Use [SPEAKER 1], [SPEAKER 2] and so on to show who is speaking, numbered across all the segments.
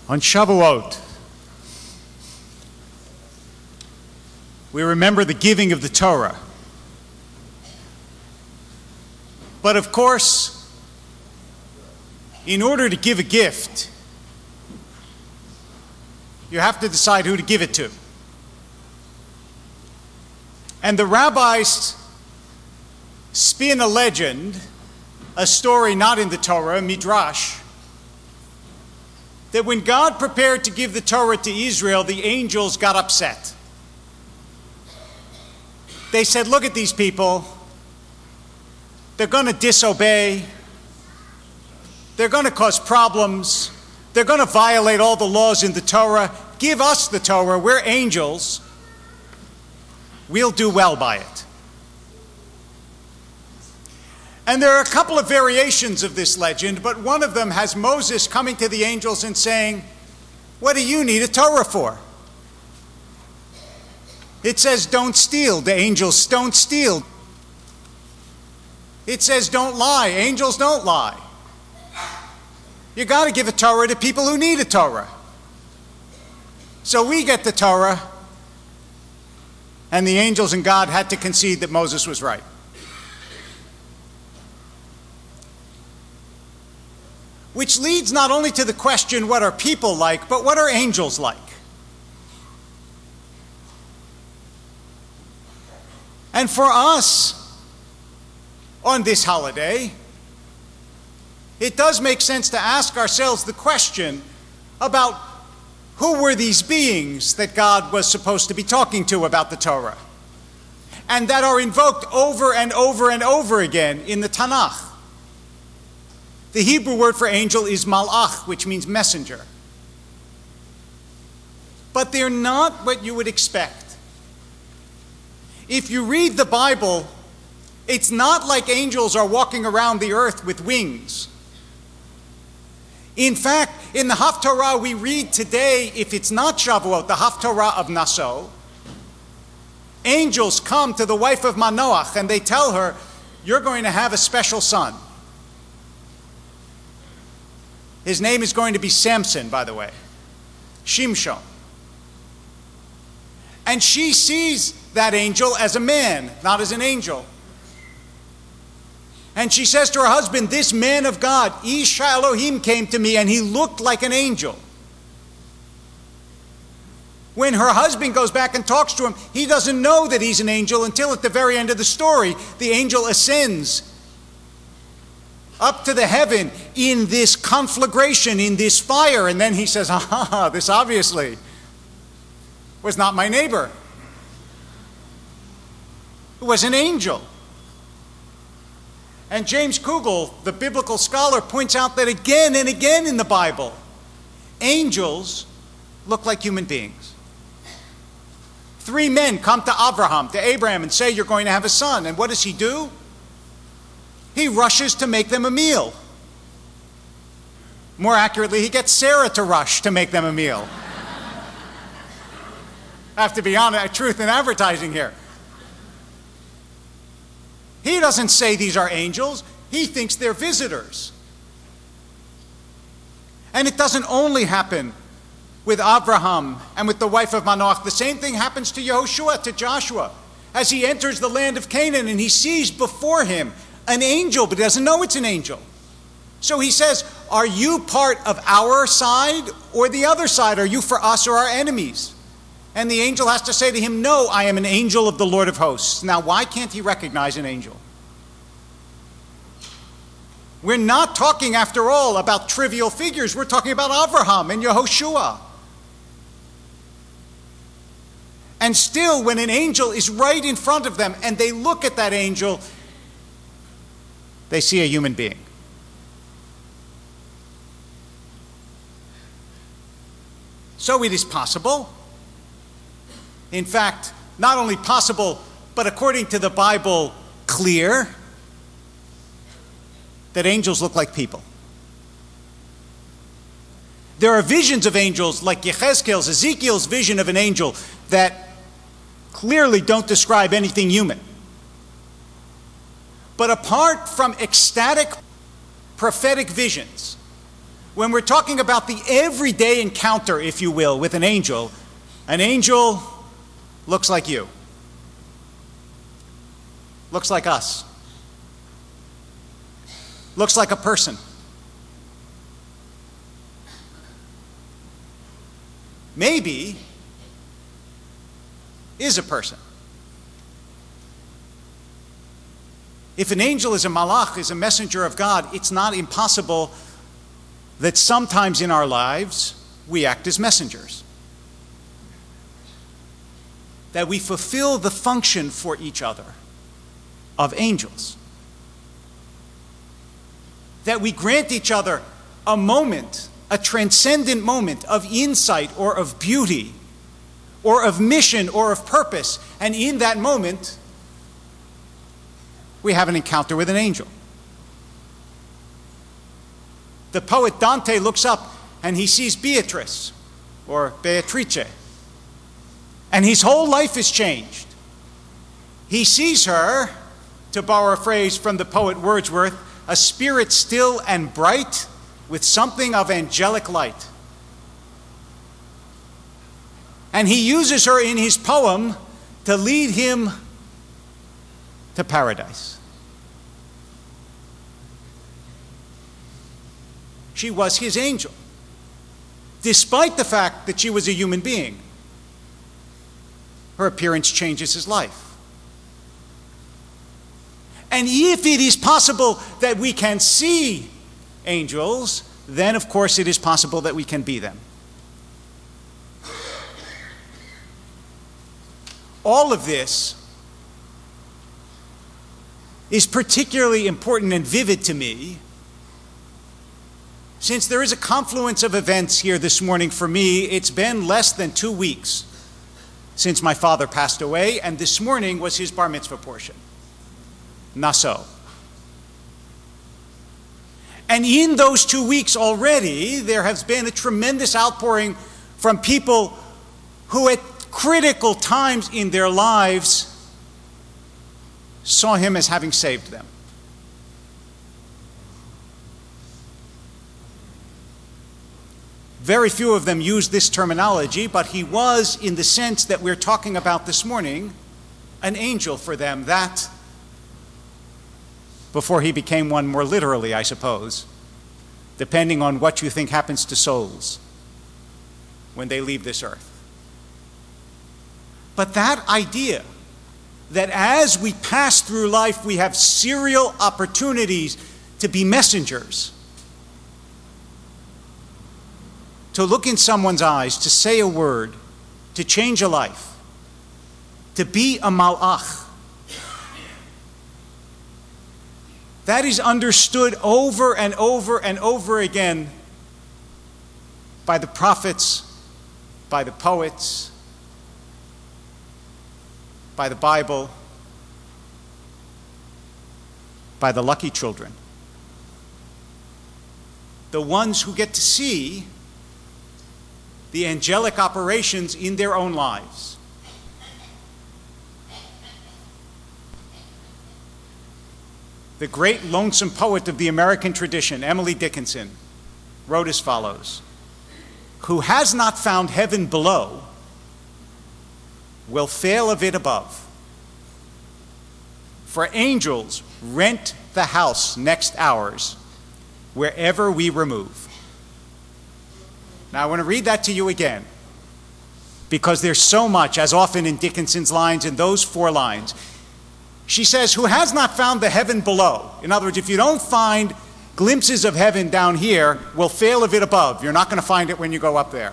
[SPEAKER 1] On Shavuot, we remember the giving of the Torah. But of course, in order to give a gift, you have to decide who to give it to. And the rabbis spin a legend, a story not in the Torah, Midrash, that when God prepared to give the Torah to Israel, the angels got upset. They said, look at these people. They're going to disobey. They're going to cause problems. They're going to violate all the laws in the Torah. Give us the Torah. We're angels. We'll do well by it. And there are a couple of variations of this legend, but one of them has Moses coming to the angels and saying, what do you need a Torah for? It says, don't steal. The angels don't steal. It says, don't lie. Angels don't lie. You got to give a Torah to people who need a Torah. So we get the Torah, and the angels and God had to concede that Moses was right. Which leads not only to the question, what are people like, but what are angels like? And for us, on this holiday, it does make sense to ask ourselves the question about who were these beings that God was supposed to be talking to about the Torah, and that are invoked over and over and over again in the Tanakh. The Hebrew word for angel is malach, which means messenger. But they're not what you would expect. If you read the Bible, it's not like angels are walking around the earth with wings. In fact, in the Haftarah we read today, if it's not Shavuot, the Haftarah of Naso, angels come to the wife of Manoach and they tell her, you're going to have a special son. His name is going to be Samson, by the way. Shimshon. And she sees that angel as a man, not as an angel. And she says to her husband, this man of God, Ish Elohim, came to me and he looked like an angel. When her husband goes back and talks to him, he doesn't know that he's an angel until at the very end of the story, the angel ascends up to the heaven in this conflagration, in this fire. And then he says, this obviously was not my neighbor. It was an angel. And James Kugel, the biblical scholar, points out that again and again in the Bible, angels look like human beings. 3 men come to Abraham, and say, you're going to have a son. And what does he do? He rushes to make them a meal. More accurately, he gets Sarah to rush to make them a meal. I have to be honest, truth in advertising here. He doesn't say these are angels. He thinks they're visitors. And it doesn't only happen with Abraham and with the wife of Manoach. The same thing happens to Yehoshua, to Joshua, as he enters the land of Canaan and he sees before him an angel, but he doesn't know it's an angel. So he says, are you part of our side or the other side? Are you for us or our enemies? And the angel has to say to him, no, I am an angel of the Lord of hosts. Now, why can't he recognize an angel? We're not talking, after all, about trivial figures. We're talking about Abraham and Yehoshua. And still, when an angel is right in front of them and they look at that angel, they see a human being. So it is possible, in fact, not only possible, but according to the Bible, clear, that angels look like people. There are visions of angels, like Ezekiel's vision of an angel, that clearly don't describe anything human. But apart from ecstatic prophetic visions, when we're talking about the everyday encounter, if you will, with an angel looks like you, looks like us, looks like a person. Maybe is a person. If an angel is a malach, is a messenger of God, it's not impossible that sometimes in our lives we act as messengers. That we fulfill the function for each other of angels. That we grant each other a moment, a transcendent moment of insight or of beauty or of mission or of purpose. And in that moment, we have an encounter with an angel. The poet Dante looks up and he sees Beatrice, or Beatrice, and his whole life is changed. He sees her, to borrow a phrase from the poet Wordsworth, a spirit still and bright with something of angelic light. And he uses her in his poem to lead him to paradise. She was his angel, despite the fact that she was a human being. Her appearance changes his life. And if it is possible that we can see angels, then of course it is possible that we can be them. All of this is particularly important and vivid to me since there is a confluence of events here this morning for me. It's been less than 2 weeks since my father passed away, and this morning was his bar mitzvah portion, Naso. And in those 2 weeks already, there has been a tremendous outpouring from people who at critical times in their lives saw him as having saved them. Very few of them use this terminology, but he was, in the sense that we're talking about this morning, an angel for them. That, before he became one more literally, I suppose, depending on what you think happens to souls when they leave this earth. But that idea that as we pass through life, we have serial opportunities to be messengers, to look in someone's eyes, to say a word, to change a life, to be a malach. That is understood over and over and over again by the prophets, by the poets, by the Bible, by the lucky children. The ones who get to see the angelic operations in their own lives. The great lonesome poet of the American tradition, Emily Dickinson, wrote as follows: "Who has not found heaven below will fail of it above. For angels rent the house next ours wherever we remove." Now I want to read that to you again, because there's so much, as often in Dickinson's lines, in those 4 lines. She says, who has not found the heaven below? In other words, if you don't find glimpses of heaven down here, will fail of it above. You're not going to find it when you go up there.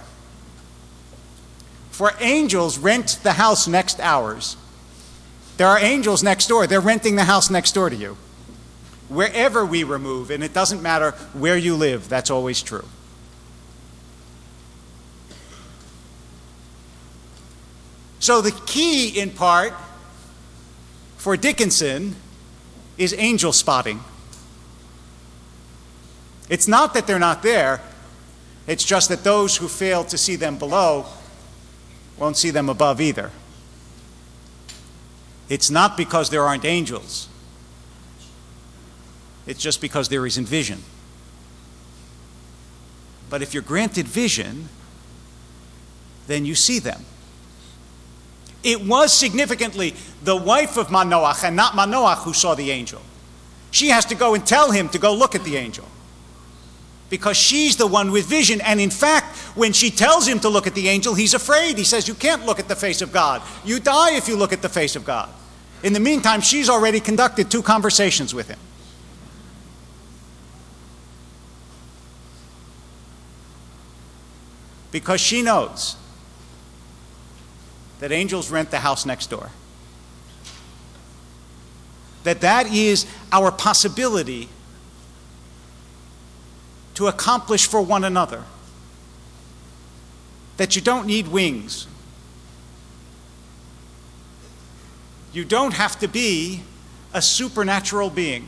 [SPEAKER 1] For angels rent the house next ours. There are angels next door. They're renting the house next door to you. Wherever we remove, and it doesn't matter where you live, that's always true. So the key, in part, for Dickinson is angel spotting. It's not that they're not there, it's just that those who fail to see them below won't see them above either. It's not because there aren't angels, it's just because there isn't vision. But if you're granted vision, then you see them. It was significantly the wife of Manoach and not Manoach who saw the angel. She has to go and tell him to go look at the angel, because she's the one with vision. And in fact, when she tells him to look at the angel, he's afraid. He says, you can't look at the face of God. You die if you look at the face of God. In the meantime, she's already conducted 2 conversations with him. Because she knows that angels rent the house next door. That is our possibility to accomplish for one another. That you don't need wings. You don't have to be a supernatural being.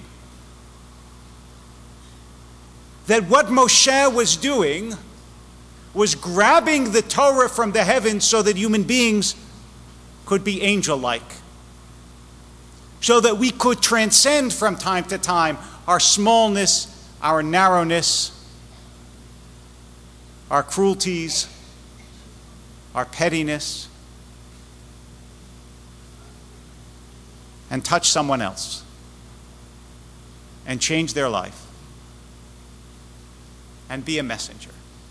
[SPEAKER 1] That what Moshe was doing was grabbing the Torah from the heavens so that human beings could be angel-like, so that we could transcend from time to time our smallness, our narrowness, our cruelties, our pettiness, and touch someone else and change their life and be a messenger.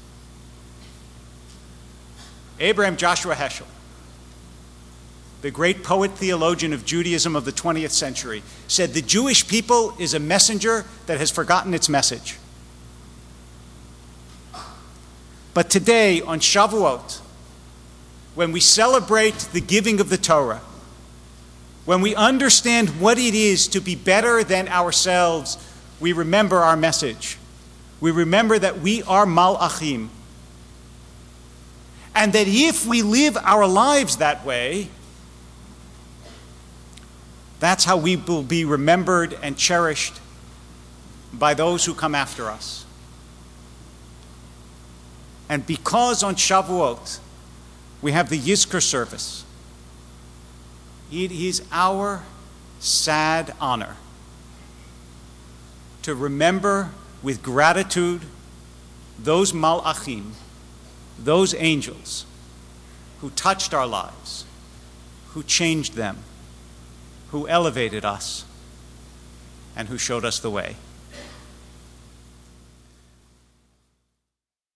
[SPEAKER 1] Abraham Joshua Heschel, the great poet theologian of Judaism of the 20th century, said the Jewish people is a messenger that has forgotten its message. But today, on Shavuot, when we celebrate the giving of the Torah, when we understand what it is to be better than ourselves, we remember our message. We remember that we are malachim. And that if we live our lives that way, that's how we will be remembered and cherished by those who come after us. And because on Shavuot we have the Yizkor service, it is our sad honor to remember with gratitude those malachim, those angels who touched our lives, who changed them, who elevated us, and who showed us the way.